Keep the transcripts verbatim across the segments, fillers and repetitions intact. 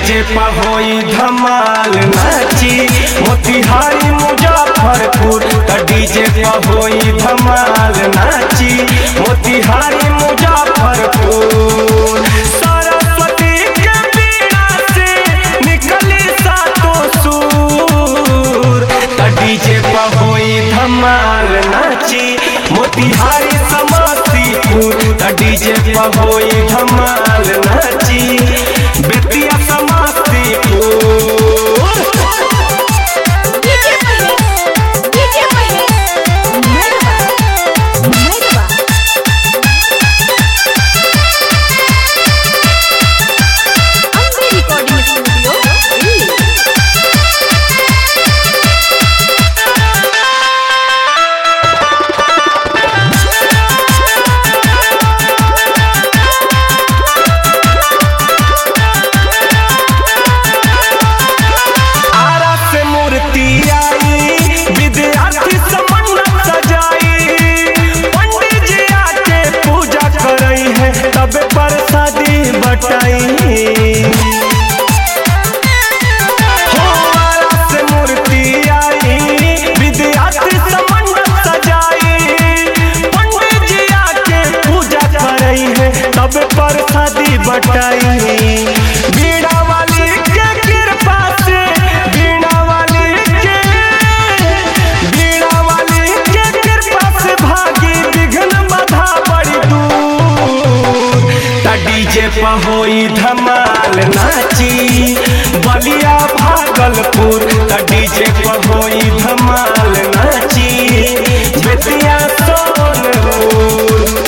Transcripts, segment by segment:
DJ पर होई धमाल नाची मोतिहारी मुजफ्फरपुर त डीजे पर होई धमाल नाची मोतिहारी मुजफ्फरपुर। सरस्वती के बीड़ा से निकली सातों सुर त डीजे पर होई धमाल नाची मोतिहारी समस्तीपुर त डीजे पर होई धमाल नाची बेतिया समस्तीपुर। बीड़ा वाली के कृपा से बीड़ा वाली के बीड़ा वाली के कृपा से भागी विघ्न बाधा बड़ी दूर त डीजे पर होई धमाल नाची बलिया भागलपुर त डीजे पर होई धमाल नाची बेतिया सोनपुर।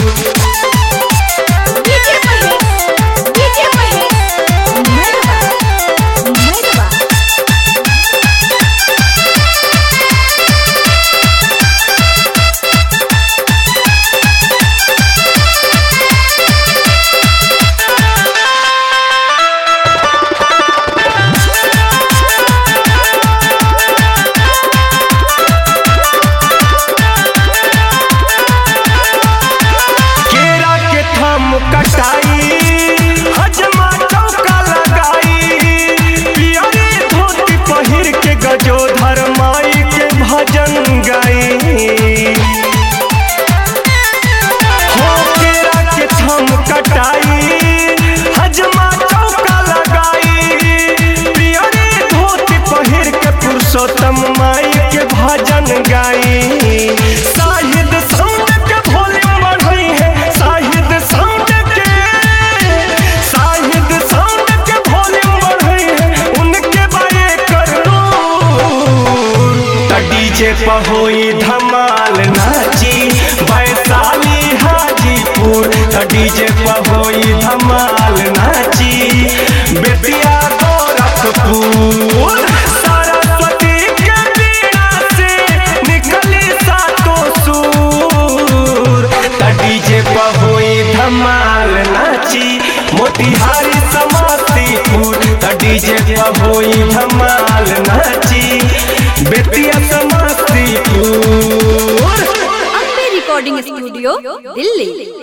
पुरुषोत्तम माई के भजन गाई साहिद साउंड के वॉल्यूम बढ़ई है साहिद साउंड के साहिद साउंड के वॉल्यूम बढ़ई है उनके बारे कर लो त डीजे पर होई धमाल नाची वैशाली हाजीपुर त डीजे पर होई धमाल नाची बेतिया गोरखपुर। डीजे पर होई धमाल नाची मोतिहारी समस्तीपुर त डीजे पर होई धमाल नाची बेतिया समस्तीपुर। Ambe recording studio Delhi.